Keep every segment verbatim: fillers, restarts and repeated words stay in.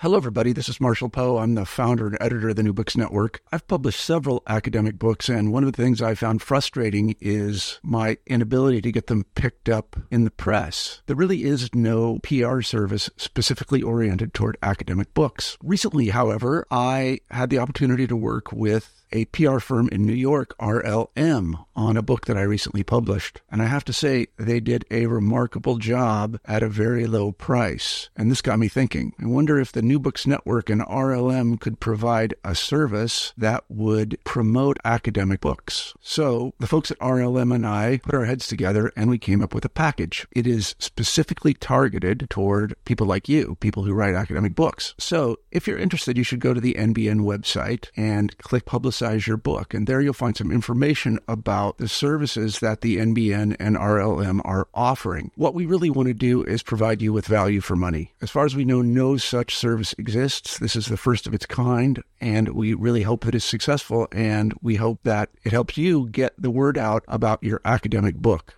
Hello, everybody. This is Marshall Poe. I'm the founder and editor of the New Books Network. I've published several academic books, and one of the things I found frustrating is my inability to get them picked up in the press. There really is no P R service specifically oriented toward academic books. Recently, however, I had the opportunity to work with a P R firm in New York, R L M, on a book that I recently published. And I have to say, they did a remarkable job at a very low price. And this got me thinking. I wonder if the New Books Network and R L M could provide a service that would promote academic books. So the folks at R L M and I put our heads together and we came up with a package. It is specifically targeted toward people like you, people who write academic books. So if you're interested, you should go to the N B N website and click Publicize Your Book. And there you'll find some information about the services that the N B N and R L M are offering. What we really want to do is provide you with value for money. As far as we know, no such service exists. This is the first of its kind, and we really hope that it's successful, and we hope that it helps you get the word out about your academic book.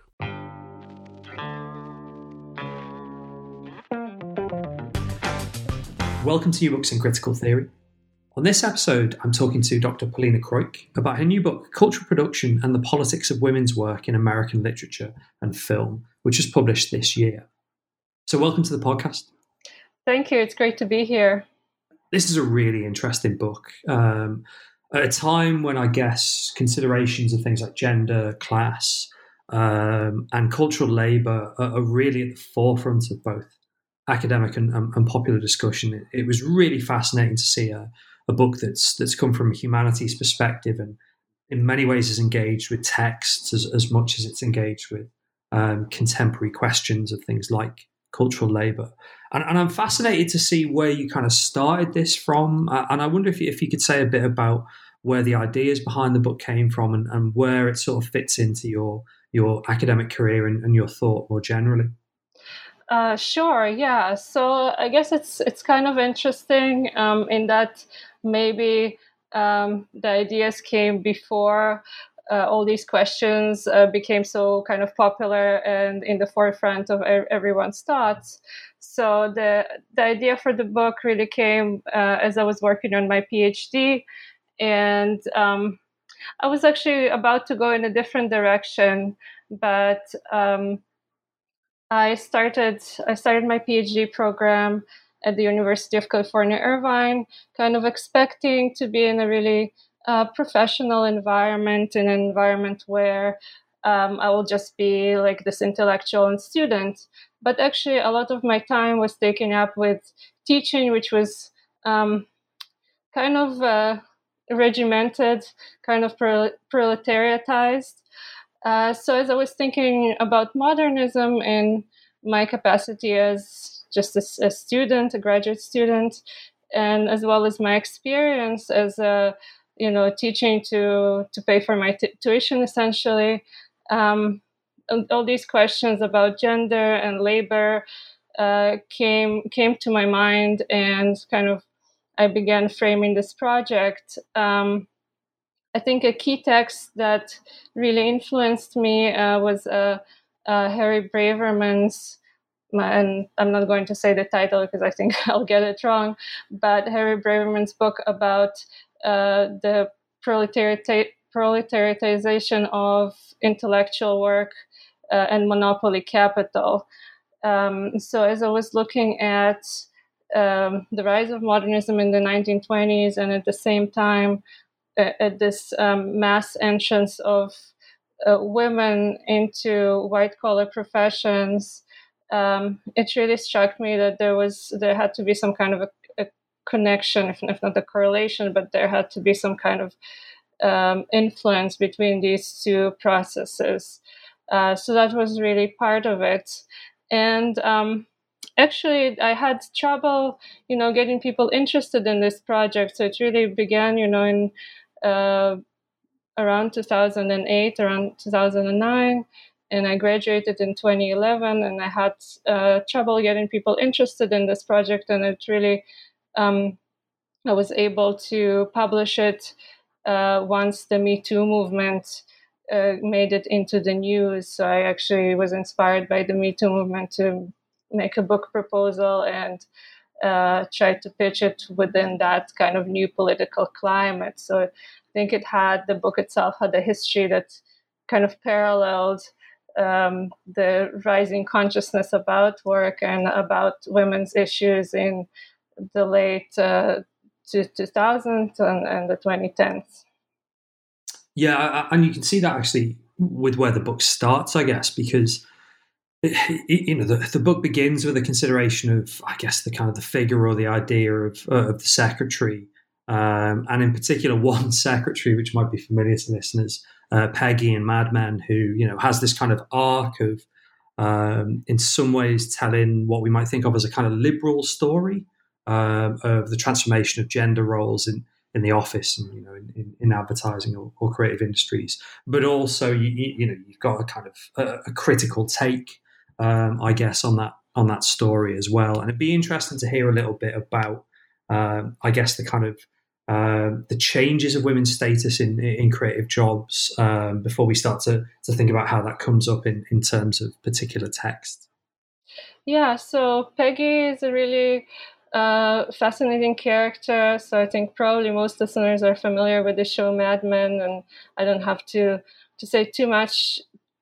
Welcome to New Books in Critical Theory. On this episode, I'm talking to Doctor Polina Kroik about her new book, Cultural Production and the Politics of Women's Work in American Literature and Film, which was published this year. So welcome to the podcast. Thank you. It's great to be here. This is a really interesting book. Um, at a time when I guess considerations of things like gender, class, um, and cultural labour are, are really at the forefront of both academic and, and, and popular discussion. It, it was really fascinating to see a a book that's that's come from a humanities perspective and in many ways is engaged with texts as, as much as it's engaged with um, contemporary questions of things like cultural labour. And, and I'm fascinated to see where you kind of started this from. Uh, and I wonder if you, if you could say a bit about where the ideas behind the book came from and, and where it sort of fits into your, your academic career and, and your thought more generally. Uh, sure, yeah. So I guess it's it's kind of interesting um, in that maybe um, the ideas came before uh, all these questions uh, became so kind of popular and in the forefront of everyone's thoughts. So the the idea for the book really came uh, as I was working on my PhD, and um, I was actually about to go in a different direction, but um, I started I started my PhD program at the University of California, Irvine, kind of expecting to be in a really uh, professional environment, in an environment where um, I will just be like this intellectual and student. But actually, a lot of my time was taken up with teaching, which was um, kind of uh, regimented, kind of pro- proletariatized. Uh, so as I was thinking about modernism in my capacity as just a, a student, a graduate student, and as well as my experience as a, you know, teaching to to pay for my t- tuition, essentially, um, all these questions about gender and labor uh, came came to my mind, and kind of I began framing this project. Um, I think a key text that really influenced me uh, was uh, uh, Harry Braverman's, and I'm not going to say the title because I think I'll get it wrong, but Harry Braverman's book about uh, the proletariat- proletariatization of intellectual work uh, and monopoly capital. Um, so as I was looking at um, the rise of modernism in the nineteen twenties, and at the same time, at this um, mass entrance of uh, women into white-collar professions, um, it really struck me that there was there had to be some kind of a, a connection, if, if not a correlation, but there had to be some kind of um, influence between these two processes. Uh, so that was really part of it. And um, actually, I had trouble, you know, getting people interested in this project. So it really began, you know, in Uh, around two thousand eight, around two thousand nine, and I graduated in twenty eleven, and I had uh, trouble getting people interested in this project, and it really, um, I was able to publish it uh, once the Me Too movement uh, made it into the news. So I actually was inspired by the Me Too movement to make a book proposal, and uh, tried to pitch it within that kind of new political climate. So I think it had, the book itself had a history that kind of paralleled um, the rising consciousness about work and about women's issues in the late uh, two thousands and, and the twenty tens. Yeah, and you can see that actually with where the book starts, I guess, because it, it, you know the, the book begins with a consideration of, I guess, the kind of the figure or the idea of, uh, of the secretary, um, and in particular one secretary, which might be familiar to listeners, uh, Peggy in Mad Men, who you know has this kind of arc of, um, in some ways, telling what we might think of as a kind of liberal story um, of the transformation of gender roles in. in the office and you know in, in advertising or, or creative industries, but also you, you know you've got a kind of a, a critical take, um, I guess, on that on that story as well. And it'd be interesting to hear a little bit about, um, I guess, the kind of uh, the changes of women's status in in creative jobs um, before we start to to think about how that comes up in in terms of particular text. Yeah, so Peggy is a really Uh, fascinating character. So I think probably most listeners are familiar with the show Mad Men, and I don't have to to say too much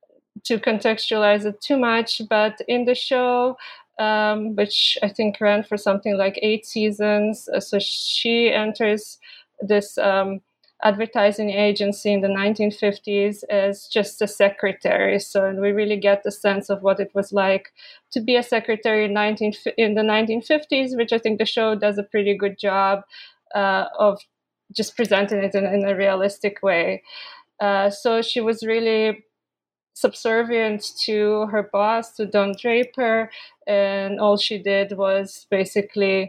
to contextualize it too much. But in the show, um, which I think ran for something like eight seasons, uh, so she enters this um, advertising agency in the nineteen fifties as just a secretary. So and we really get the sense of what it was like to be a secretary in nineteen in the nineteen fifties, which I think the show does a pretty good job uh, of just presenting it in, in a realistic way. Uh, so she was really subservient to her boss, to Don Draper, and all she did was basically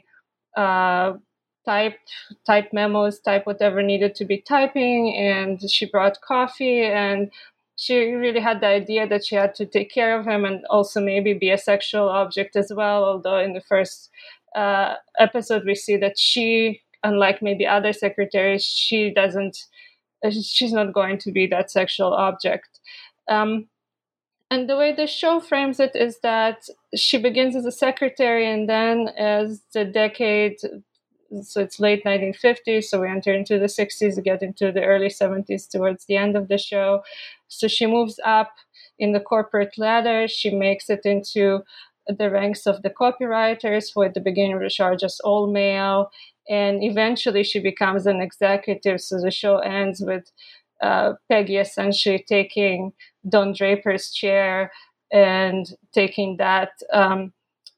uh, type type memos, type whatever needed to be typing, and she brought coffee, and she really had the idea that she had to take care of him and also maybe be a sexual object as well, although in the first uh, episode we see that she, unlike maybe other secretaries, she doesn't she's not going to be that sexual object. Um, and the way the show frames it is that she begins as a secretary, and then as the decade, so it's late nineteen fifties, so we enter into the sixties, get into the early seventies towards the end of the show. So she moves up in the corporate ladder. She makes it into the ranks of the copywriters, who at the beginning of the show are just all male. And eventually she becomes an executive. So the show ends with uh, Peggy essentially taking Don Draper's chair and taking that um,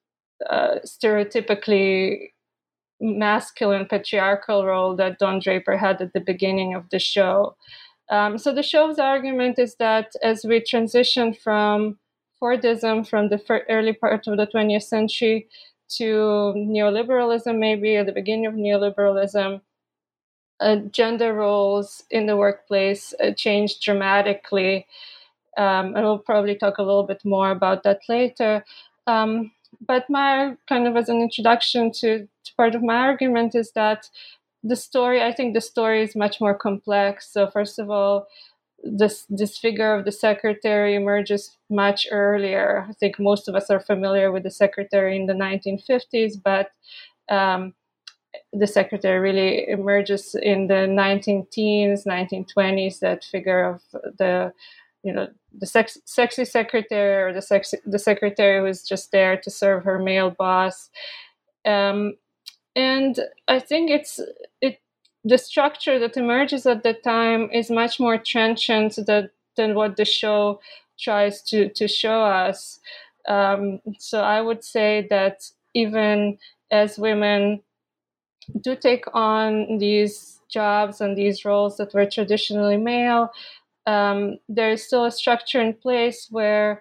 uh, stereotypically masculine patriarchal role that Don Draper had at the beginning of the show. Um, so the show's argument is that as we transition from Fordism, from the early part of the twentieth century, to neoliberalism, maybe at the beginning of neoliberalism, uh, gender roles in the workplace uh, changed dramatically. Um, and we'll probably talk a little bit more about that later. Um, but my kind of as an introduction to, to part of my argument is that the story, I think the story is much more complex. So first of all, this this figure of the secretary emerges much earlier. I think most of us are familiar with the secretary in the nineteen fifties, but um, the secretary really emerges in the nineteen teens, nineteen twenties, that figure of the, you know, the sex, sexy secretary, or the sexy, the secretary who's just there to serve her male boss. Um, and I think it's it the structure that emerges at the time is much more trenchant than, than what the show tries to, to show us. Um, so I would say that even as women do take on these jobs and these roles that were traditionally male, um, there is still a structure in place where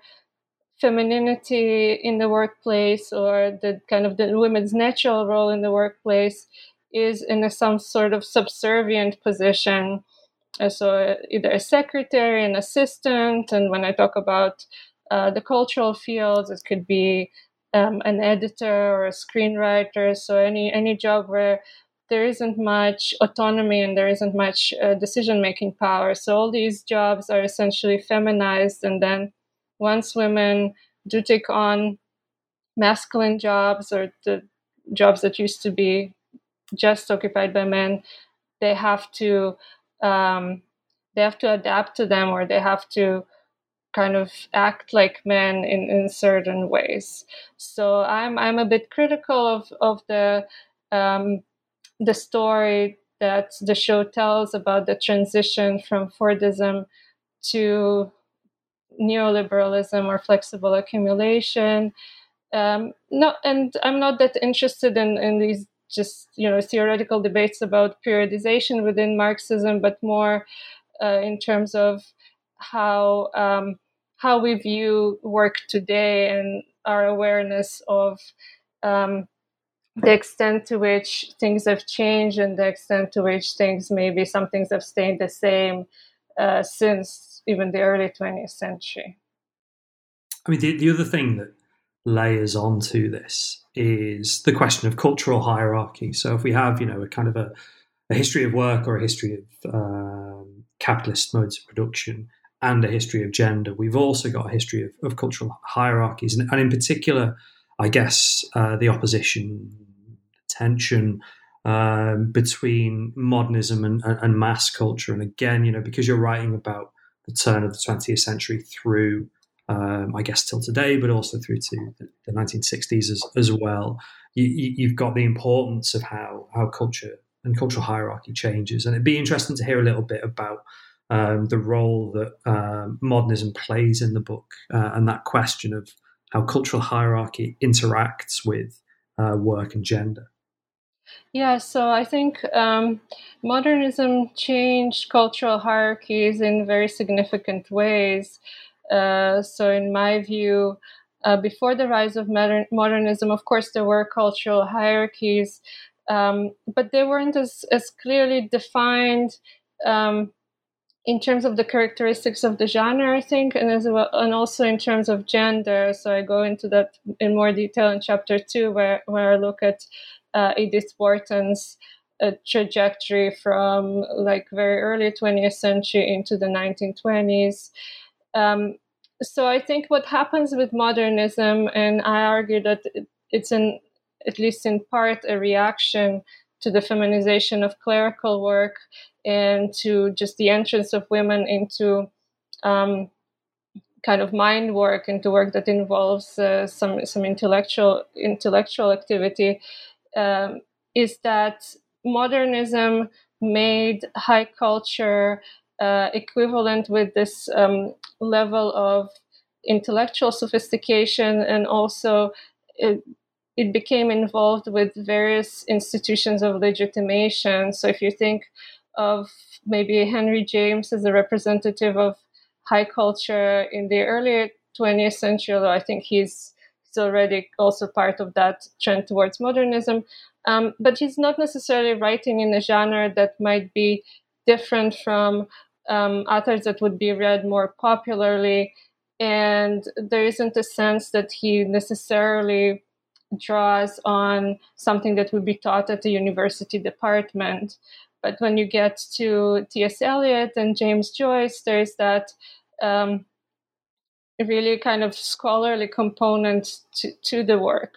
femininity in the workplace, or the kind of the women's natural role in the workplace, is in a, some sort of subservient position. Uh, so either a secretary, an assistant, and when I talk about uh, the cultural fields, it could be um, an editor or a screenwriter. So any any job where there isn't much autonomy and there isn't much uh, decision-making power. So all these jobs are essentially feminized, and then once women do take on masculine jobs, or the jobs that used to be just occupied by men, they have to um, they have to adapt to them, or they have to kind of act like men in, in certain ways. So I'm I'm a bit critical of of the um, the story that the show tells about the transition from Fordism to neoliberalism or flexible accumulation. Um, no, and I'm not that interested in, in these just you know theoretical debates about periodization within Marxism, but more uh, in terms of how um, how we view work today and our awareness of um, the extent to which things have changed and the extent to which things maybe some things have stayed the same uh, since even the early twentieth century. I mean, the, the other thing that layers onto this is the question of cultural hierarchy. So if we have, you know, a kind of a, a history of work or a history of um, capitalist modes of production and a history of gender, we've also got a history of, of cultural hierarchies. And, and in particular, I guess, uh, the opposition, tension um, between modernism and, and, and mass culture. And again, you know, because you're writing about the turn of the twentieth century through Um, I guess till today, but also through to the nineteen sixties as, as well. You, you, you've got the importance of how how culture and cultural hierarchy changes, and it'd be interesting to hear a little bit about um, the role that um, modernism plays in the book, uh, and that question of how cultural hierarchy interacts with uh, work and gender. Yeah, so I think um, modernism changed cultural hierarchies in very significant ways. Uh, so, in my view, uh, before the rise of modern, modernism, of course, there were cultural hierarchies, um, but they weren't as, as clearly defined um, in terms of the characteristics of the genre, I think, and as well, and also in terms of gender. So, I go into that in more detail in chapter two, where where I look at uh, Edith Wharton's uh, trajectory from like very early twentieth century into the nineteen twenties. Um, so I think what happens with modernism, and I argue that it's an, at least in part, a reaction to the feminization of clerical work and to just the entrance of women into um, kind of mind work, into work that involves uh, some some intellectual intellectual activity, um, is that modernism made high culture uh, equivalent with this um, level of intellectual sophistication, and also it, it became involved with various institutions of legitimation. So if you think of maybe Henry James as a representative of high culture in the early twentieth century, although I think he's, he's already also part of that trend towards modernism, um, but he's not necessarily writing in a genre that might be different from um, authors that would be read more popularly, and there isn't a sense that he necessarily draws on something that would be taught at the university department. But when you get to T S Eliot and James Joyce, there's that um, really kind of scholarly component to, to the work.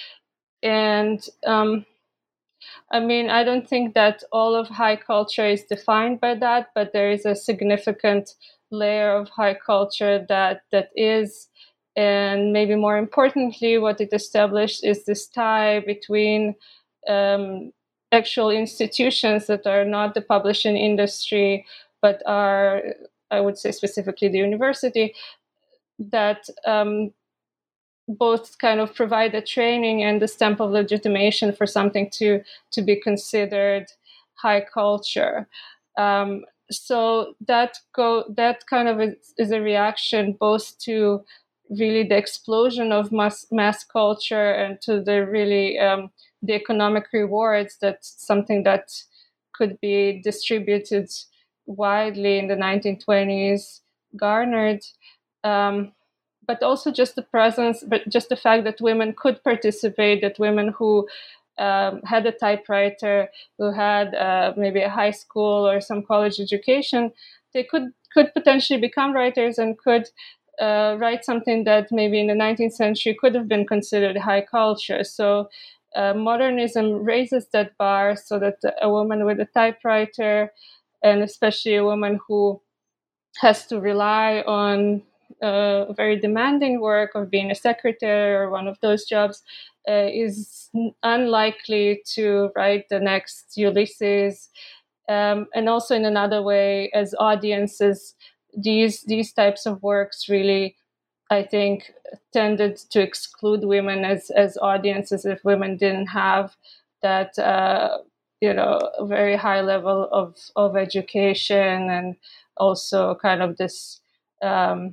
And um, I mean, I don't think that all of high culture is defined by that, but there is a significant layer of high culture that that is. And maybe more importantly, what it established is this tie between um, actual institutions that are not the publishing industry, but are, I would say specifically the university, that um, both kind of provide the training and the stamp of legitimation for something to to be considered high culture. Um, so that go that kind of is, is a reaction both to really the explosion of mass mass culture and to the really um, the economic rewards that something that could be distributed widely in the nineteen twenties garnered. Um, but also just the presence, but just the fact that women could participate, that women who um, had a typewriter, who had uh, maybe a high school or some college education, they could could potentially become writers and could uh, write something that maybe in the nineteenth century could have been considered high culture. So uh, modernism raises that bar so that a woman with a typewriter, and especially a woman who has to rely on uh, very demanding work of being a secretary or one of those jobs, uh, is unlikely to write the next Ulysses. Um, and also in another way, as audiences, these these types of works really, I think, tended to exclude women as as audiences if women didn't have that uh, you know very high level of of education, and also kind of this um,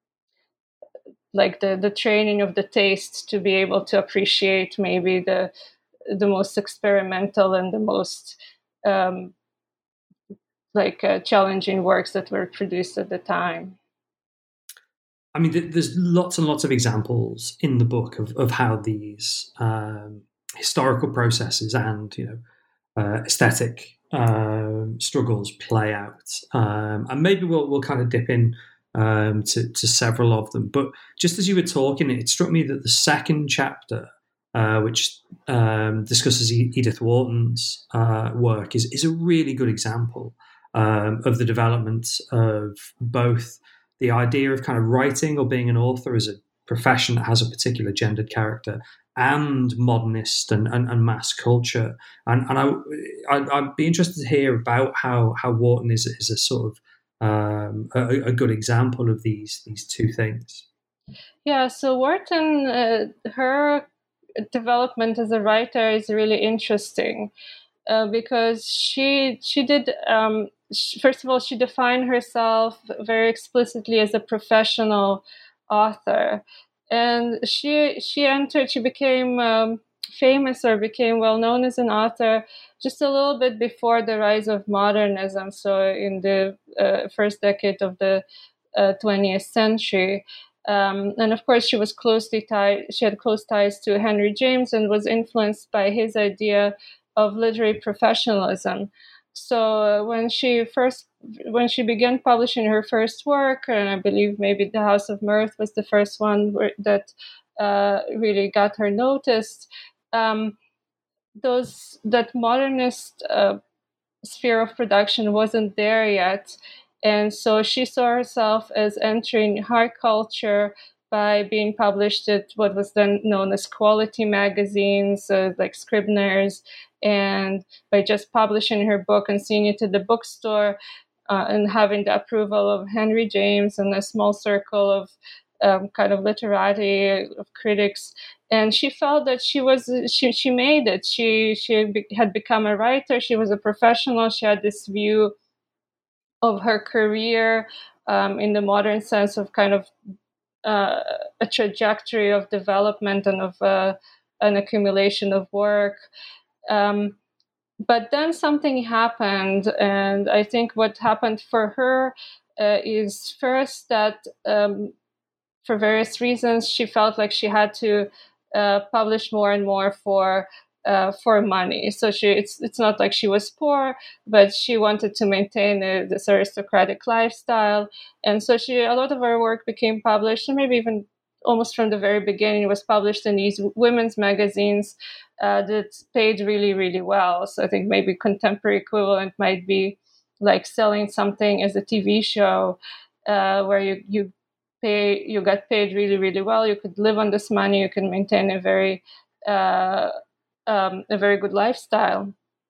like the the training of the taste to be able to appreciate maybe the the most experimental and the most um, like uh, challenging works that were produced at the time. I mean, there's lots and lots of examples in the book of, of how these um, historical processes and, you know, uh, aesthetic um, struggles play out. Um, and maybe we'll we'll kind of dip in um, to, to several of them. But just as you were talking, it struck me that the second chapter, uh, which um, discusses Edith Wharton's uh, work, is, is a really good example um, of the development of both the idea of kind of writing or being an author as a profession that has a particular gendered character, and modernist and, and, and mass culture. And, and I, I'd, I'd be interested to hear about how, how Wharton is, is a sort of um, a, a good example of these these two things. Yeah, so Wharton, uh, her development as a writer is really interesting uh, because she she did. Um, First of all, she defined herself very explicitly as a professional author, and she she entered. She became um, famous or became well known as an author just a little bit before the rise of modernism. So in the uh, first decade of the uh, twentieth century. Um, and of course, she was closely tied. She had close ties to Henry James and was influenced by his idea of literary professionalism. So uh, when she first, when she began publishing her first work, and I believe maybe The House of Mirth was the first one where, that uh, really got her noticed. Um, those that modernist uh, sphere of production wasn't there yet, and so she saw herself as entering high culture by being published at what was then known as quality magazines, uh, like Scribner's, and by just publishing her book and seeing it at the bookstore uh, and having the approval of Henry James and a small circle of um, kind of literati, of critics. And she felt that she was she she made it. She she had become a writer. She was a professional. She had this view of her career um, in the modern sense of kind of uh, a trajectory of development and of uh, an accumulation of work. Um, but then something happened, and I think what happened for her uh, is first that um, for various reasons she felt like she had to uh, publish more and more for uh, for money. So she it's it's not like she was poor, but she wanted to maintain a, this aristocratic lifestyle, and so she a lot of her work became published, and maybe even almost from the very beginning, it was published in these women's magazines uh, that paid really, really well. So I think maybe contemporary equivalent might be like selling something as a T V show uh, where you you pay you got paid really, really well. You could live on this money. You can maintain a very uh, um, a very good lifestyle.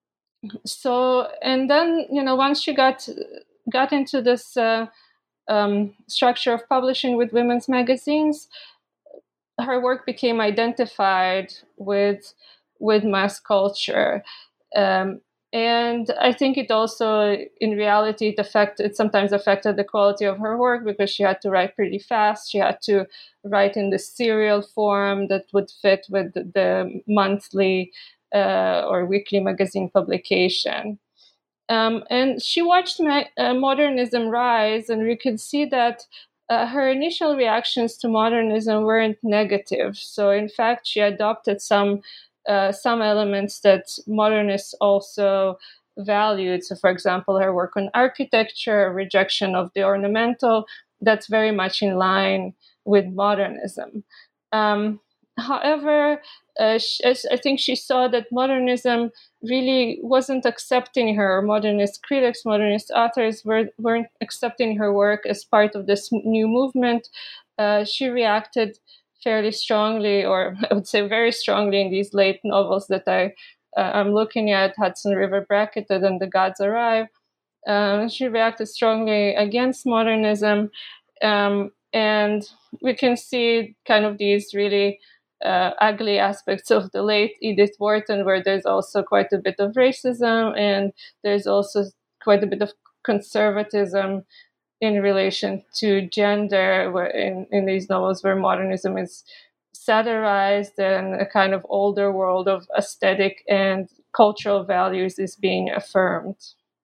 So and then you know once she got got into this uh, um, structure of publishing with women's magazines, her work became identified with with mass culture, um, and I think it also, in reality, it affected. It sometimes affected the quality of her work because she had to write pretty fast. She had to write in the serial form that would fit with the, the monthly uh, or weekly magazine publication. Um, and she watched ma- uh, modernism rise, and we could see that uh, her initial reactions to modernism weren't negative. So, in fact, she adopted some uh, some elements that modernists also valued. So, for example, her work on architecture, rejection of the ornamental, that's very much in line with modernism. Um, however, uh, she, I think she saw that modernism really wasn't accepting her. Modernist critics, modernist authors were, weren't accepting her work as part of this new movement. Uh, she reacted fairly strongly, or I would say very strongly, in these late novels that I, uh, I'm looking at, Hudson River Bracketed and The Gods Arrive. Um, she reacted strongly against modernism. Um, and we can see kind of these really uh, ugly aspects of the late Edith Wharton, where there's also quite a bit of racism, and there's also quite a bit of conservatism in relation to gender, where in, in these novels where modernism is satirized and a kind of older world of aesthetic and cultural values is being affirmed.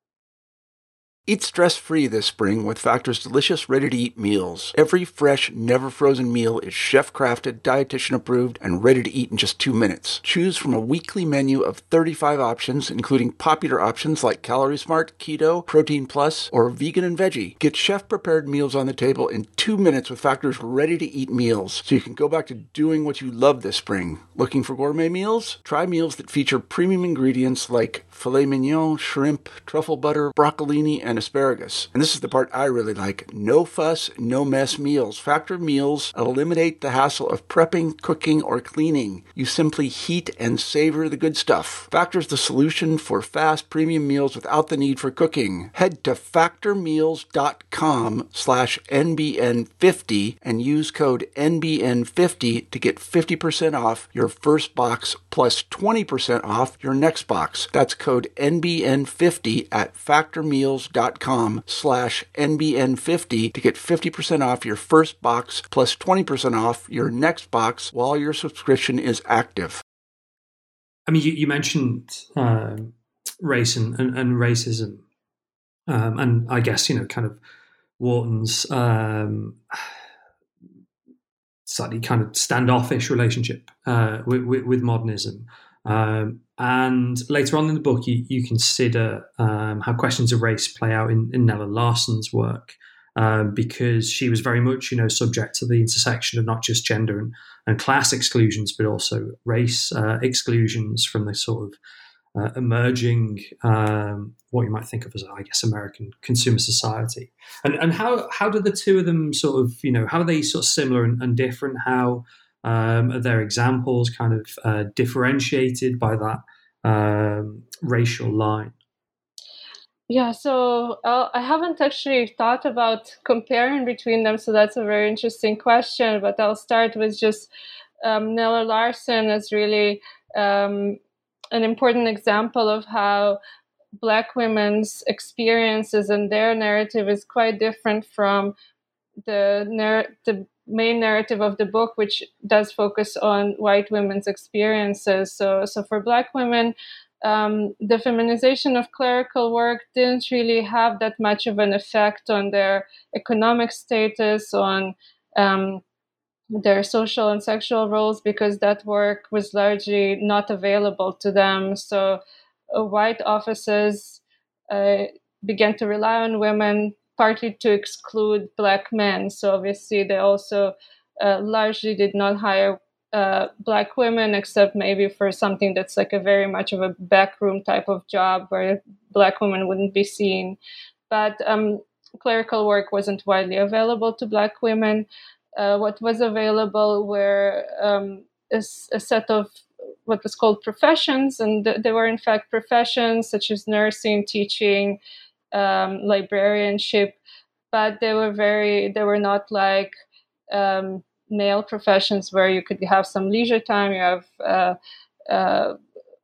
Eat stress-free this spring with Factor's delicious, ready-to-eat meals. Every fresh, never-frozen meal is chef-crafted, dietitian-approved, and ready to eat in just two minutes. Choose from a weekly menu of thirty-five options, including popular options like Calorie Smart, Keto, Protein Plus, or Vegan and Veggie. Get chef-prepared meals on the table in two minutes with Factor's ready-to-eat meals, so you can go back to doing what you love this spring. Looking for gourmet meals? Try meals that feature premium ingredients like filet mignon, shrimp, truffle butter, broccolini, and asparagus. And this is the part I really like. No fuss, no mess meals. Factor meals eliminate the hassle of prepping, cooking, or cleaning. You simply heat and savor the good stuff. Factor's the solution for fast premium meals without the need for cooking. Head to factormeals.com slash NBN50 and use code N B N fifty to get fifty percent off your first box plus twenty percent off your next box. That's code N B N fifty at factormeals.com slash NBN50 to get fifty percent off your first box plus twenty percent off your next box while your subscription is active. I mean, you, you mentioned um, race and, and, and racism, um, and I guess, you know, kind of Wharton's um, slightly kind of standoffish relationship uh, with, with, with modernism. Um, and later on in the book, you, you consider um, how questions of race play out in, in Nella Larsen's work, um, because she was very much, you know, subject to the intersection of not just gender and, and class exclusions, but also race uh, exclusions from the sort of uh, emerging, um, what you might think of as, I guess, American consumer society. And and how how do the two of them sort of, you know, how are they sort of similar and, and different? How Um, are their examples kind of uh, differentiated by that um, racial line? Yeah, so uh, I haven't actually thought about comparing between them, so that's a very interesting question. But I'll start with just um, Nella Larsen as really um, an important example of how Black women's experiences and their narrative is quite different from the narr- the main narrative of the book, which does focus on white women's experiences. So, so for Black women, um, the feminization of clerical work didn't really have that much of an effect on their economic status, on um, their social and sexual roles, because that work was largely not available to them. So uh, white offices uh, began to rely on women partly to exclude Black men. So obviously they also uh, largely did not hire uh, Black women, except maybe for something that's like a very much of a backroom type of job where Black women wouldn't be seen. But um, clerical work wasn't widely available to Black women. Uh, what was available were um, a, a set of what was called professions, and th- they were in fact professions such as nursing, teaching, um, librarianship, but they were very, they were not like um, male professions where you could have some leisure time, you have, uh, uh,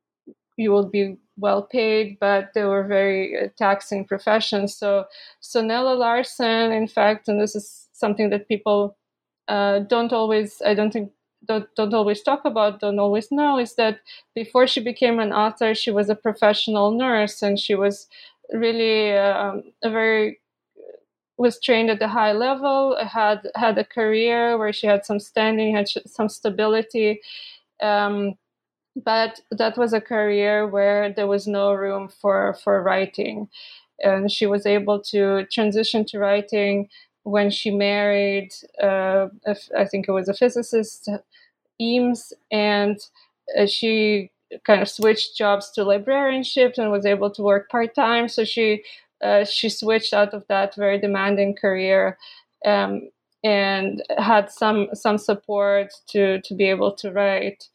you will be well paid, but they were very taxing professions. So, so Nella Larsen, in fact, and this is something that people uh, don't always, I don't think, don't, don't always talk about, don't always know, is that before she became an author, she was a professional nurse, and she was really um, a very was trained at a high level, had had a career where she had some standing, had some stability, um, but that was a career where there was no room for for writing, and she was able to transition to writing when she married, uh, I think it was a physicist, Eames, and uh, she kind of switched jobs to librarianship and was able to work part-time. So she uh, she switched out of that very demanding career um, and had some some support to to be able to write.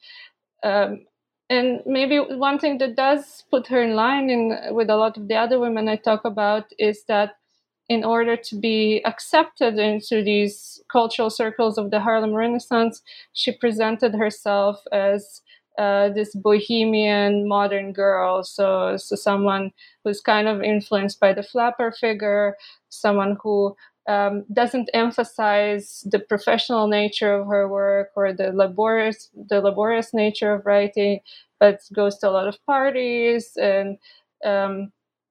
Um, and maybe one thing that does put her in line in with a lot of the other women I talk about is that in order to be accepted into these cultural circles of the Harlem Renaissance, she presented herself as uh, this bohemian modern girl. So, so someone who's kind of influenced by the flapper figure, someone who um, doesn't emphasize the professional nature of her work or the laborious, the laborious nature of writing, but goes to a lot of parties and um,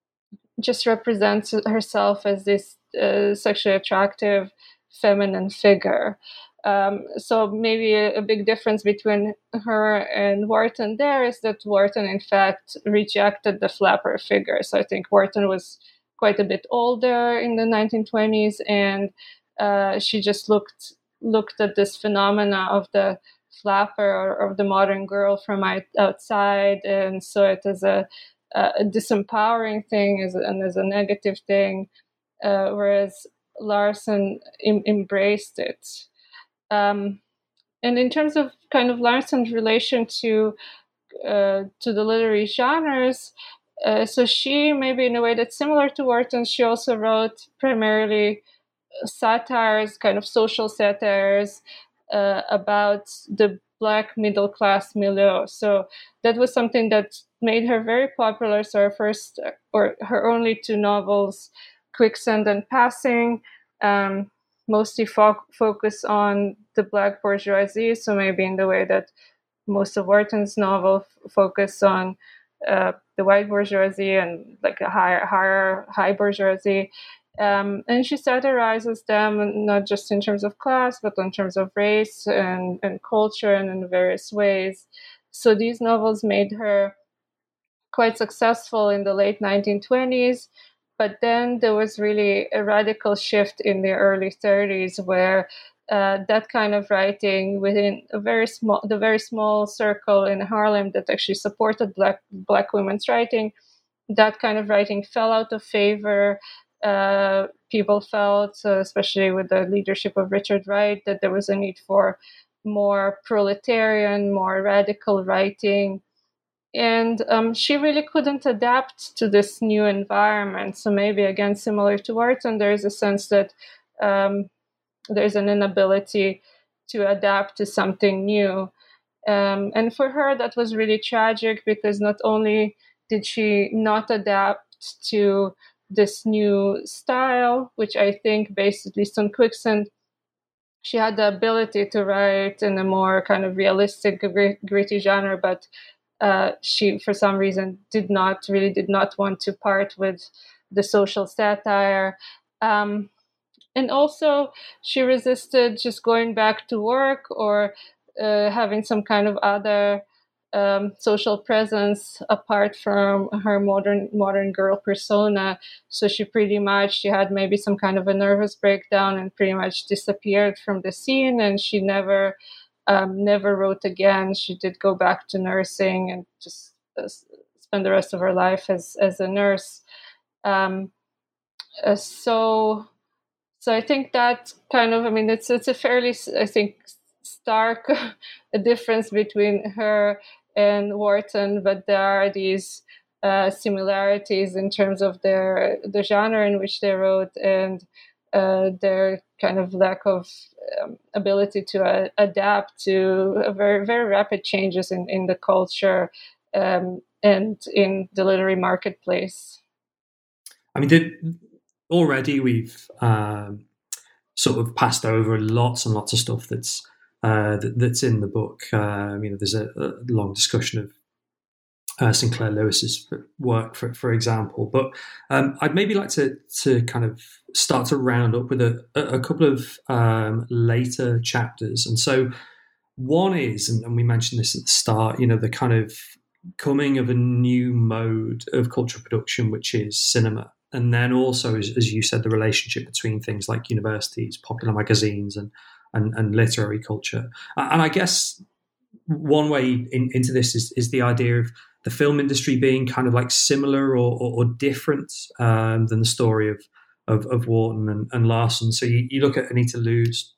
just represents herself as this uh, sexually attractive feminine figure. Um, so maybe a, a big difference between her and Wharton there is that Wharton, in fact, rejected the flapper figure. So I think Wharton was quite a bit older in the nineteen twenties, and uh, she just looked looked at this phenomena of the flapper or of the modern girl from outside and saw it as a a disempowering thing as, and as a negative thing, uh, whereas Larson em- embraced it. Um, and in terms of kind of Larson's relation to uh, to the literary genres, uh, so she, maybe in a way that's similar to Wharton, she also wrote primarily satires, kind of social satires uh, about the Black middle class milieu. So that was something that made her very popular. So her first or her only two novels, Quicksand and Passing, um, mostly fo- focus on the Black bourgeoisie. So maybe in the way that most of Wharton's novels f- focus on uh, the white bourgeoisie and like a higher, higher, high bourgeoisie. Um, and she satirizes them not just in terms of class, but in terms of race and, and culture and in various ways. So these novels made her quite successful in the late nineteen twenties. But then there was really a radical shift in the early thirties where uh, that kind of writing within a very small, the very small circle in Harlem that actually supported Black, Black women's writing, that kind of writing fell out of favor. Uh, people felt, uh, especially with the leadership of Richard Wright, that there was a need for more proletarian, more radical writing. And um, she really couldn't adapt to this new environment. So maybe, again, similar to Wharton, there's a sense that um, there's an inability to adapt to something new. Um, and for her, that was really tragic because not only did she not adapt to this new style, which I think, based at least on Quicksand, she had the ability to write in a more kind of realistic, gritty genre, but uh, she, for some reason, did not really did not want to part with the social satire. Um, and also, she resisted just going back to work or uh, having some kind of other um, social presence apart from her modern modern girl persona. So she pretty much she had maybe some kind of a nervous breakdown and pretty much disappeared from the scene. And she never um, never wrote again. She did go back to nursing and just uh, spend the rest of her life as as a nurse. Um, uh, so. So I think that kind of, I mean, it's it's a fairly, I think, stark difference between her and Wharton, but there are these uh, similarities in terms of their the genre in which they wrote and uh, their kind of lack of um, ability to uh, adapt to a very very rapid changes in, in the culture um, and in the literary marketplace. I mean, did, already we've um, sort of passed over lots and lots of stuff that's uh, that, that's in the book. Uh, you know, there's a, a long discussion of uh, Sinclair Lewis's work, for for example. But um, I'd maybe like to to kind of start to round up with a, a couple of um, later chapters. And so one is, and, and we mentioned this at the start, you know, the kind of coming of a new mode of cultural production, which is cinema. And then also, as, as you said, the relationship between things like universities, popular magazines, and and, and literary culture. And I guess one way in, into this is, is the idea of the film industry being kind of like similar or, or, or different um, than the story of of, of Wharton and, and Larson. So you, you look at Anita Lou's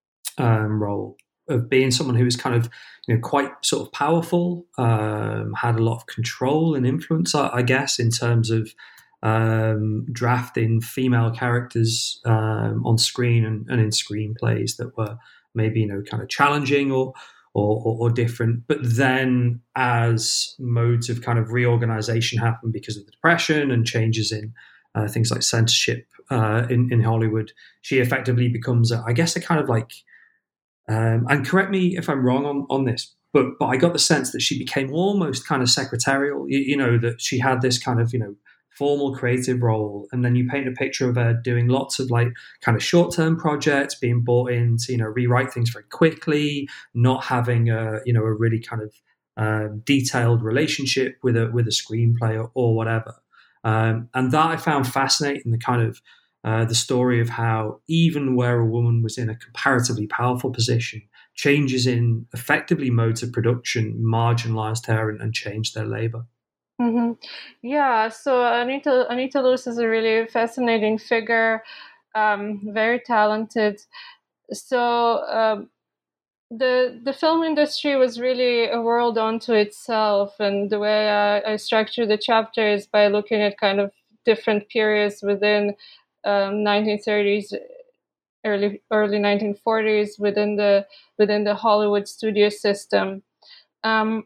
um, role of being someone who is kind of, you know, quite sort of powerful, um, had a lot of control and influence, I, I guess, in terms of um, drafting female characters um, on screen and, and in screenplays that were maybe, you know, kind of challenging or Or, or, or different. But then as modes of kind of reorganization happen because of the Depression and changes in uh, things like censorship uh, in, in Hollywood, she effectively becomes, a, I guess, a kind of like, um, and correct me if I'm wrong on, on this, but but I got the sense that she became almost kind of secretarial, you, you know, that she had this kind of, you know, formal creative role, and then you paint a picture of her doing lots of like kind of short-term projects, being brought in to, you know, rewrite things very quickly, not having a, you know, a really kind of uh, detailed relationship with a with a screenplay or, or whatever. Um, and that I found fascinating, the kind of uh, the story of how even where a woman was in a comparatively powerful position, changes in effectively modes of production marginalized her and, and changed their labor. Mm-hmm. Yeah, so Anita Anita Loos is a really fascinating figure, um, very talented. So um, the the film industry was really a world unto itself, and the way I, I structure the chapter is by looking at kind of different periods within um, nineteen thirties, early early nineteen forties within the within the Hollywood studio system. Um,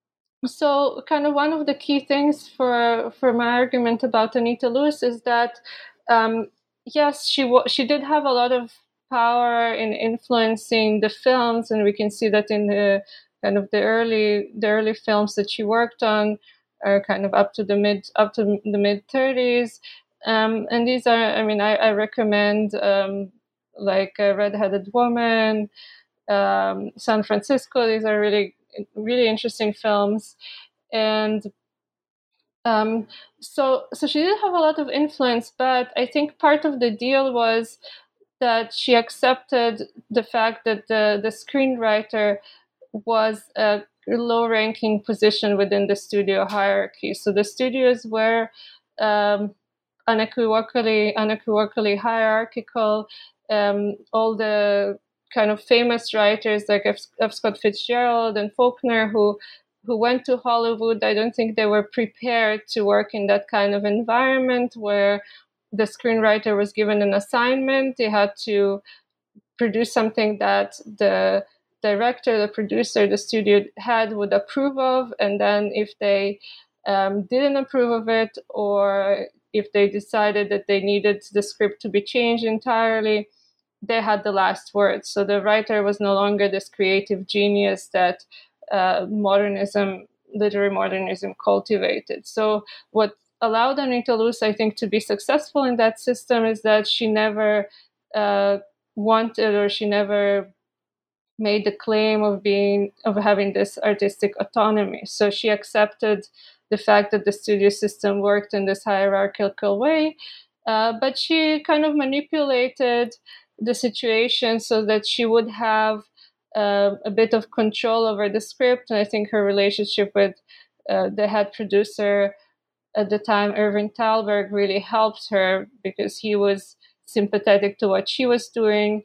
So, kind of one of the key things for for my argument about Anita Loos is that, um, yes, she wa- she did have a lot of power in influencing the films, and we can see that in the kind of the early the early films that she worked on, are kind of up to the mid up to the mid thirties, um, and these are, I mean, I, I recommend um, like a Red-Headed Woman, um, San Francisco. These are really really interesting films, and um, so so she did have a lot of influence. But I think part of the deal was that she accepted the fact that the the screenwriter was a low-ranking position within the studio hierarchy. So the studios were um, unequivocally unequivocally hierarchical. Um, all the kind of famous writers like F. F. Scott Fitzgerald and Faulkner who who went to Hollywood, I don't think they were prepared to work in that kind of environment where the screenwriter was given an assignment. They had to produce something that the director, the producer, the studio head would approve of. And then if they um, didn't approve of it, or if they decided that they needed the script to be changed entirely, they had the last word. So the writer was no longer this creative genius that uh, modernism, literary modernism cultivated. So what allowed Anita Loos, I think, to be successful in that system is that she never uh, wanted, or she never made the claim of being of having this artistic autonomy. So she accepted the fact that the studio system worked in this hierarchical way, uh, but she kind of manipulated the situation so that she would have uh, a bit of control over the script. And I think her relationship with uh, the head producer at the time, Irving Thalberg, really helped her because he was sympathetic to what she was doing.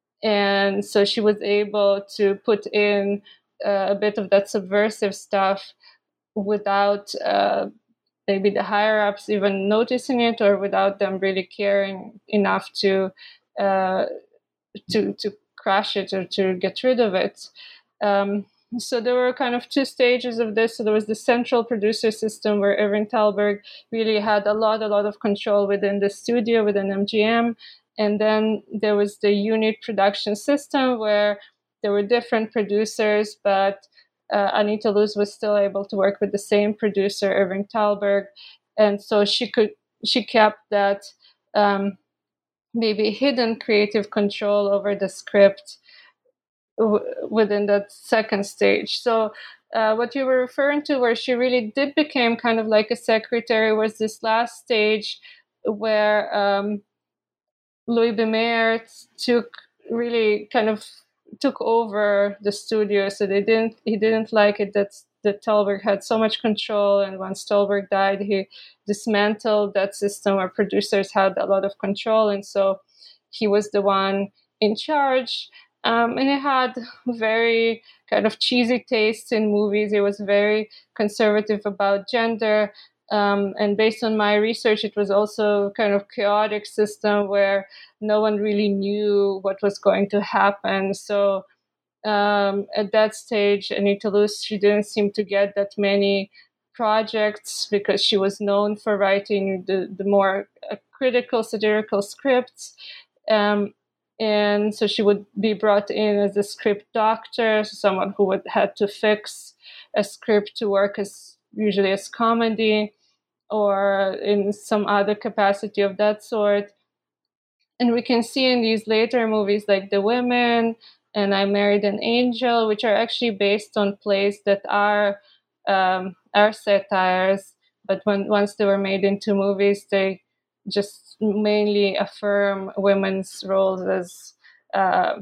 And so she was able to put in uh, a bit of that subversive stuff without uh, maybe the higher ups even noticing it, or without them really caring enough to uh, to to crash it or to get rid of it. Um, so there were kind of two stages of this. So there was the central producer system where Irving Thalberg really had a lot, a lot of control within the studio, within M G M. And then there was the unit production system where there were different producers, but uh, Anita Loos was still able to work with the same producer, Irving Thalberg. And so she could, she kept that um, maybe hidden creative control over the script w- within that second stage. So uh, what you were referring to, where she really did become kind of like a secretary, was this last stage where um, Louis B. Mayer took really kind of took over the studio. So they didn't he didn't like it that that Thalberg had so much control, and once Thalberg died, he dismantled that system where producers had a lot of control, and so he was the one in charge. Um, and he had very kind of cheesy tastes in movies. He was very conservative about gender. Um, and based on my research, it was also kind of chaotic system where no one really knew what was going to happen. So um, at that stage, Anita Loos, she didn't seem to get that many projects because she was known for writing the, the more uh, critical, satirical scripts. Um, and so she would be brought in as a script doctor, someone who would had to fix a script to work as usually as comedy or in some other capacity of that sort. And we can see in these later movies like The Women and I Married an Angel, which are actually based on plays that are um, are satires, but when once they were made into movies, they just mainly affirm women's roles as uh,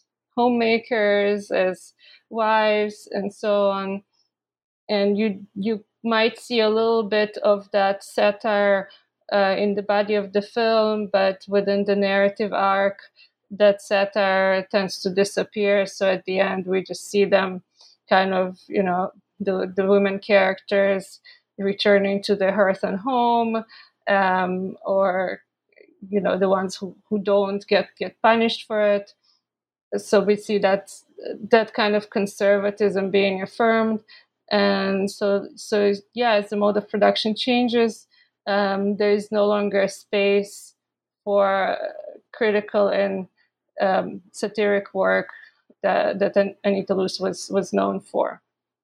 homemakers, as wives, and so on. And you you might see a little bit of that satire uh, in the body of the film, but within the narrative arc, that satire tends to disappear. So at the end, we just see them kind of, you know, the, the women characters returning to the hearth and home, um, or, you know, the ones who, who don't get, get punished for it. So we see that that kind of conservatism being affirmed. And so, so yeah, as the mode of production changes, um, there is no longer space for critical and um, satiric work that, that Anita Loos was, was known for.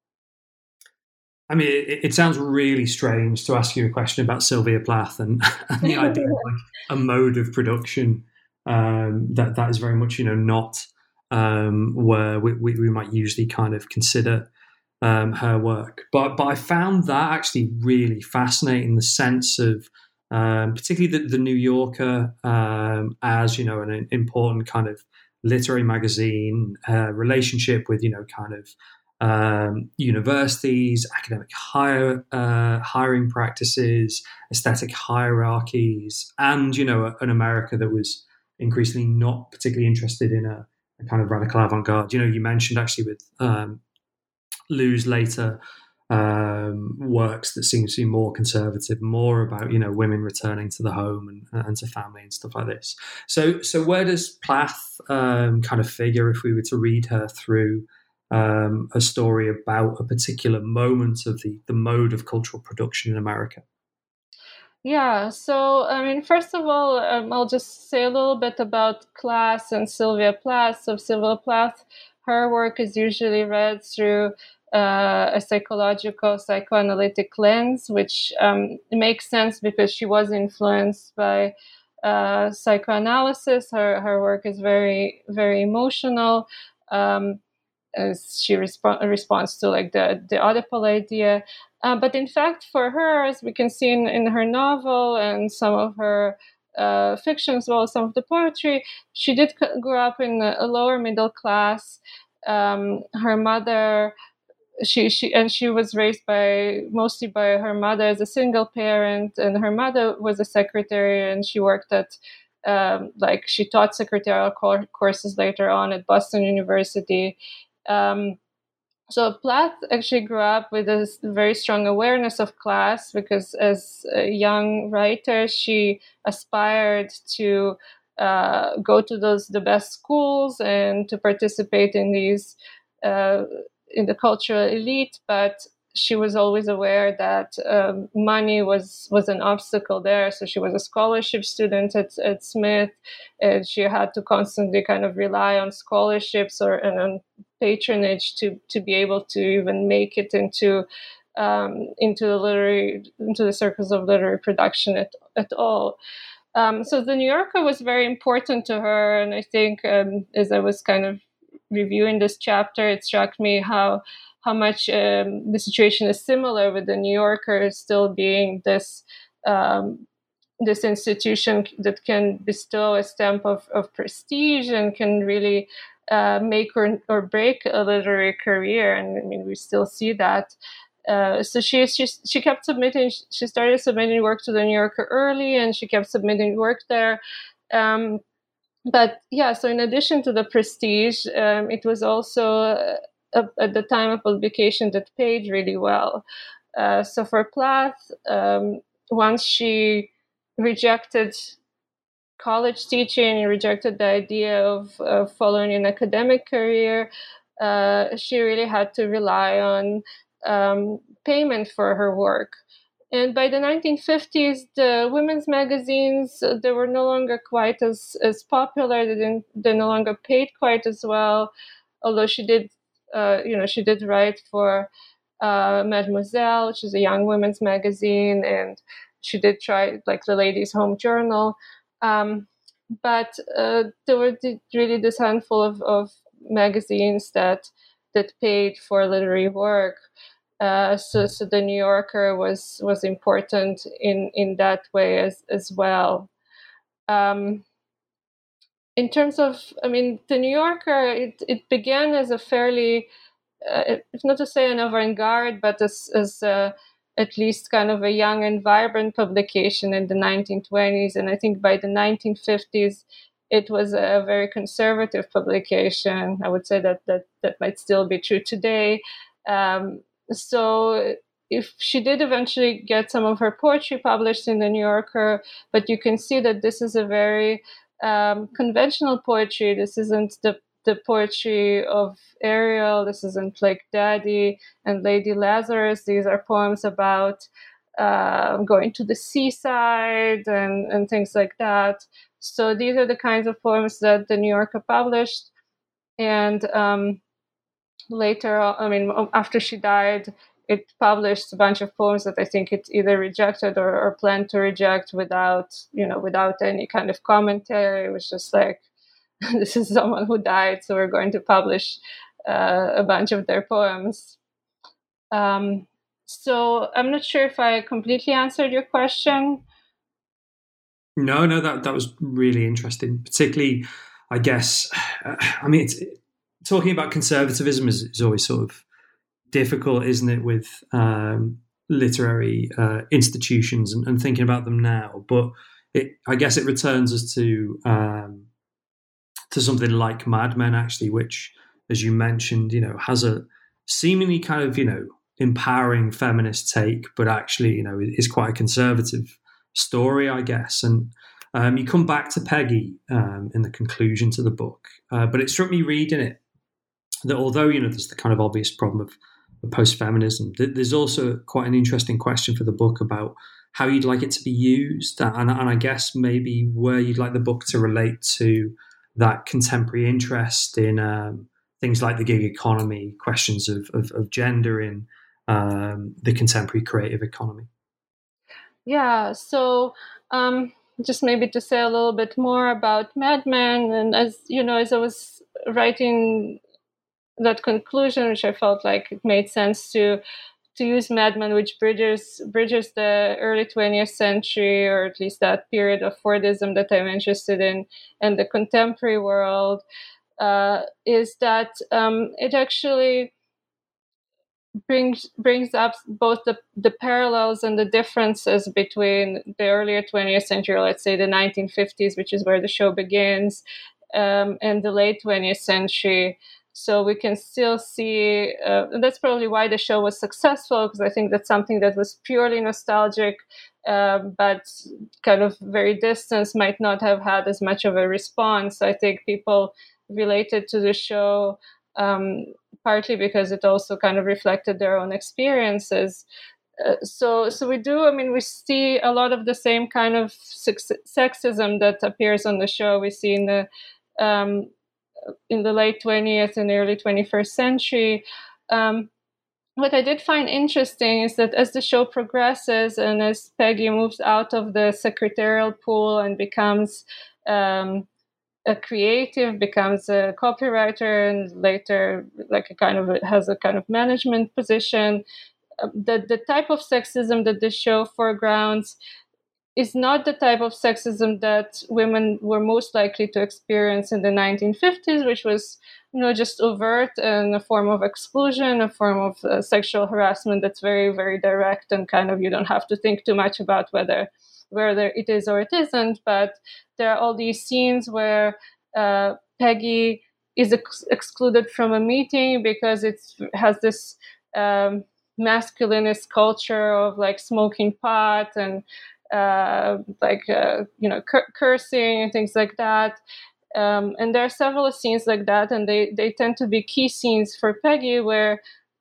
I mean, it, it sounds really strange to ask you a question about Sylvia Plath and, and the idea of like a mode of production um, that that is very much, you know, not um, where we, we, we might usually kind of consider um, her work. But but I found that actually really fascinating, in the sense of um, particularly the, the New Yorker um, as, you know, an important kind of literary magazine, uh, relationship with, you know, kind of Um, universities, academic hire, uh, hiring practices, aesthetic hierarchies, and, you know, an America that was increasingly not particularly interested in a, a kind of radical avant-garde. You know, you mentioned actually with um, Loos later um, works that seem to be more conservative, more about, you know, women returning to the home and, and to family and stuff like this. So, so where does Plath um, kind of figure if we were to read her through Um, a story about a particular moment of the, the mode of cultural production in America? Yeah, so, I mean, first of all, um, I'll just say a little bit about class and Sylvia Plath. So Sylvia Plath, her work is usually read through uh, a psychological, psychoanalytic lens, which um, makes sense because she was influenced by uh, psychoanalysis. Her, her work is very, very emotional. Um, as she resp- responds to like the, the Oedipal idea. Uh, but in fact, for her, as we can see in, in her novel and some of her uh, fiction, as well as some of the poetry, she did c- grow up in a, a lower middle class. Um, her mother, she, she and she was raised by mostly by her mother as a single parent, and her mother was a secretary, and she worked at um, like she taught secretarial cor- courses later on at Boston University. Um, so Plath actually grew up with a very strong awareness of class because as a young writer, she aspired to uh, go to those the best schools and to participate in these uh, in the cultural elite, but she was always aware that um, money was, was an obstacle there. So she was a scholarship student at, at Smith, and she had to constantly kind of rely on scholarships or and on patronage to, to be able to even make it into um, into the literary into the circles of literary production at, at all. Um, so the New Yorker was very important to her, and I think um, as I was kind of reviewing this chapter, it struck me how how much um, the situation is similar with the New Yorker still being this um, this institution that can bestow a stamp of, of prestige and can really uh, make or, or break a literary career, and I mean we still see that. Uh, so she, she she kept submitting. She started submitting work to the New Yorker early, and she kept submitting work there. Um, but yeah, so in addition to the prestige, um, it was also uh, at the time of publication that paid really well. Uh, so for Plath, um, once she rejected college teaching, rejected the idea of, of following an academic career, uh, she really had to rely on um, payment for her work. And by the nineteen fifties, the women's magazines, uh, they were no longer quite as, as popular. They didn't, they no longer paid quite as well, although she did, uh, you know, she did write for uh, Mademoiselle, which is a young women's magazine, and she did try like the Ladies' Home Journal. Um, but uh, there were really this handful of, of magazines that that paid for literary work. Uh, so, so the New Yorker was was important in, in that way as as well. Um, in terms of, I mean, the New Yorker, it, it began as a fairly, uh, if not to say an avant-garde, but as as a, at least kind of a young and vibrant publication in the nineteen twenties, and I think by the nineteen fifties, it was a very conservative publication. I would say that that that might still be true today. Um, So if she did eventually get some of her poetry published in the New Yorker, but you can see that this is a very um, conventional poetry. This isn't the, the poetry of Ariel. This isn't like Daddy and Lady Lazarus. These are poems about uh, going to the seaside and, and things like that. So these are the kinds of poems that the New Yorker published. And um, later, I mean, after she died, it published a bunch of poems that I think it either rejected or, or planned to reject without, you know, without any kind of commentary. It was just like, this is someone who died, so we're going to publish uh, a bunch of their poems. Um, so I'm not sure if I completely answered your question. No, no, that that was really interesting. Particularly, I guess, uh, I mean, it's, talking about conservatism is, is always sort of difficult, isn't it, with um, literary uh, institutions and, and thinking about them now. But it, I guess it returns us to um, to something like Mad Men, actually, which, as you mentioned, you know, has a seemingly kind of, you know, empowering feminist take, but actually, you know, is quite a conservative story, I guess. And um, you come back to Peggy um, in the conclusion to the book, uh, but it struck me reading it that although, you know, there's the kind of obvious problem of, of post-feminism, th- there's also quite an interesting question for the book about how you'd like it to be used, and, and I guess maybe where you'd like the book to relate to that contemporary interest in um, things like the gig economy, questions of, of, of gender in um, the contemporary creative economy. Yeah, so um, just maybe to say a little bit more about Mad Men, and as you know, as I was writing that conclusion, which I felt like it made sense to to use Mad Men, which bridges bridges the early twentieth century, or at least that period of Fordism that I'm interested in, and the contemporary world, uh, is that um, it actually brings brings up both the, the parallels and the differences between the earlier twentieth century, let's say the nineteen fifties, which is where the show begins, um, and the late twentieth century. So we can still see, uh, and that's probably why the show was successful, because I think that's something that was purely nostalgic, uh, but kind of very distant, might not have had as much of a response. I think people related to the show, um, partly because it also kind of reflected their own experiences. Uh, so, so we do, I mean, we see a lot of the same kind of sex- sexism that appears on the show. We see in the, um, in the late twentieth and early twenty-first century. Um, what I did find interesting is that as the show progresses and as Peggy moves out of the secretarial pool and becomes um, a creative, becomes a copywriter, and later like a kind of has a kind of management position, uh, the the type of sexism that the show foregrounds is not the type of sexism that women were most likely to experience in the nineteen fifties, which was, you know, just overt and a form of exclusion, a form of uh, sexual harassment that's very, very direct and kind of you don't have to think too much about whether whether it is or it isn't. But there are all these scenes where uh, Peggy is ex- excluded from a meeting because it has this um, masculinist culture of like smoking pot and Uh, like uh, you know cur- cursing and things like that, um, and there are several scenes like that, and they they tend to be key scenes for Peggy where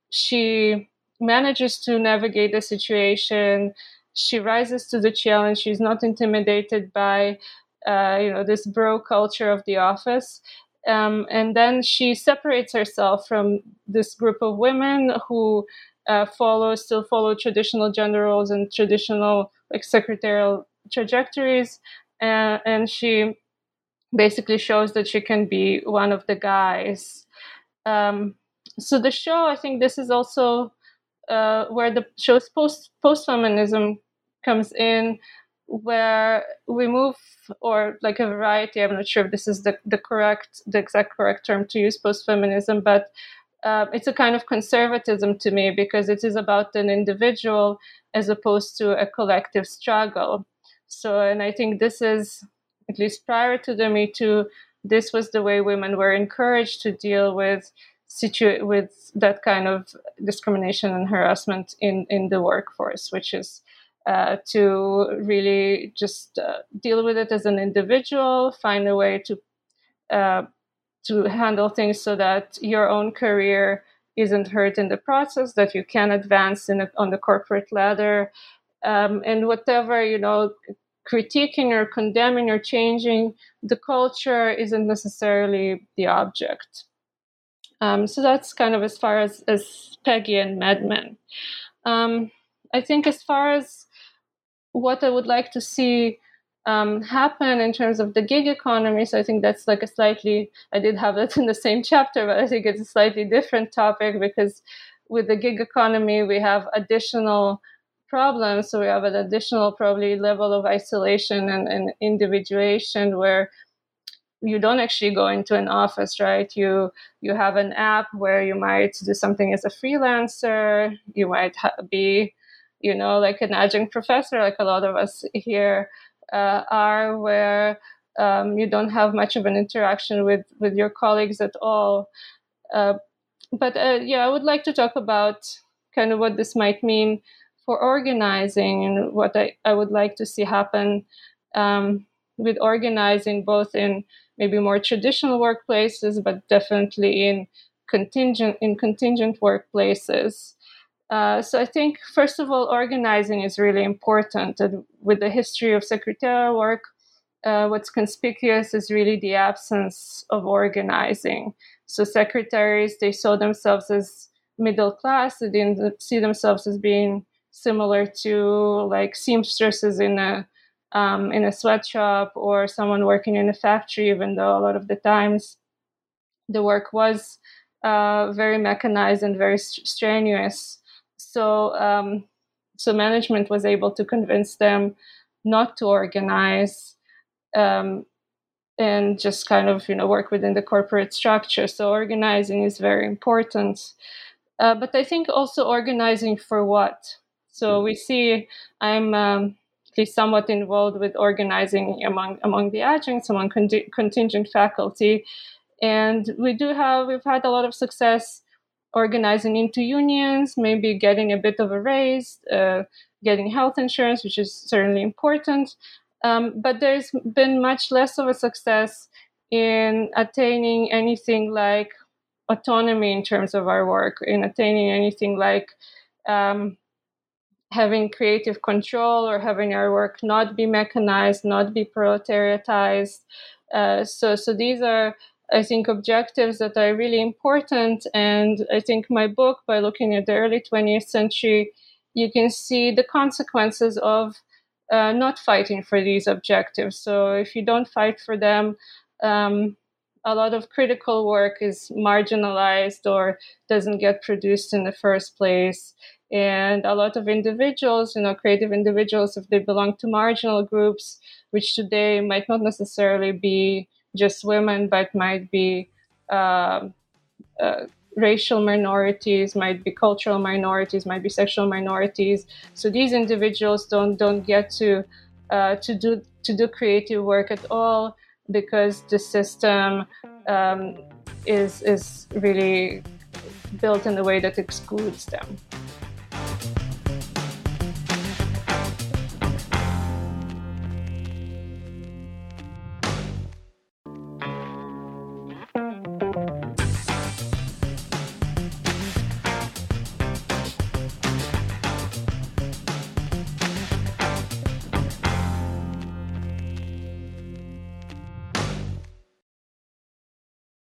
she manages to navigate the situation. She rises to the challenge. She's not intimidated by uh, you know this bro culture of the office, um, and then she separates herself from this group of women who uh, follow still follow traditional gender roles and traditional like secretarial trajectories, and, and she basically shows that she can be one of the guys. Um, so the show, I think, this is also uh, where the show's post post feminism comes in, where we move, or like a variety. I'm not sure if this is the the correct, the exact correct term to use, post feminism, but uh, it's a kind of conservatism to me because it is about an individual as opposed to a collective struggle. So, and I think this is, at least prior to the Me Too, this was the way women were encouraged to deal with situ- with that kind of discrimination and harassment in, in the workforce, which is uh, to really just uh, deal with it as an individual, find a way to uh, to handle things so that your own career isn't hurt in the process, that you can advance in a, on the corporate ladder, um, and whatever, you know, critiquing or condemning or changing the culture isn't necessarily the object. Um, so that's kind of as far as, as Peggy and Mad Men. Um, I think as far as what I would like to see um, happen in terms of the gig economy, so I think that's like a slightly, I did have that in the same chapter, but I think it's a slightly different topic because with the gig economy, we have additional problems. So we have an additional probably level of isolation and, and individuation where you don't actually go into an office, right? You you have an app where you might do something as a freelancer. You might ha- be, you know, like an adjunct professor, like a lot of us here uh, are, where um, you don't have much of an interaction with with your colleagues at all. Uh, but uh, yeah, I would like to talk about kind of what this might mean for organizing and what I, I would like to see happen um, with organizing, both in maybe more traditional workplaces, but definitely in contingent in contingent workplaces. Uh, so I think, first of all, organizing is really important. And with the history of secretarial work, uh, what's conspicuous is really the absence of organizing. So secretaries, they saw themselves as middle class. They didn't see themselves as being similar to like seamstresses in a um, in a sweatshop or someone working in a factory, even though a lot of the times the work was uh, very mechanized and very st- strenuous. So, um, so management was able to convince them not to organize um, and just kind of, you know, work within the corporate structure. So organizing is very important. Uh, but I think also organizing for what? So we see I'm um, at least somewhat involved with organizing among among the adjuncts, among con- contingent faculty. And we do have, we've had a lot of success organizing into unions, maybe getting a bit of a raise, uh, getting health insurance, which is certainly important. Um, but there's been much less of a success in attaining anything like autonomy in terms of our work, in attaining anything like um, having creative control or having our work not be mechanized, not be proletariatized. Uh, so, so these are, I think, objectives that are really important. And I think my book, by looking at the early twentieth century, you can see the consequences of uh, not fighting for these objectives. So if you don't fight for them, um, a lot of critical work is marginalized or doesn't get produced in the first place. And a lot of individuals, you know, creative individuals, if they belong to marginal groups, which today might not necessarily be just women, but might be uh, uh, racial minorities, might be cultural minorities, might be sexual minorities. So these individuals don't don't get to uh, to do to do creative work at all because the system um, is is really built in a way that excludes them.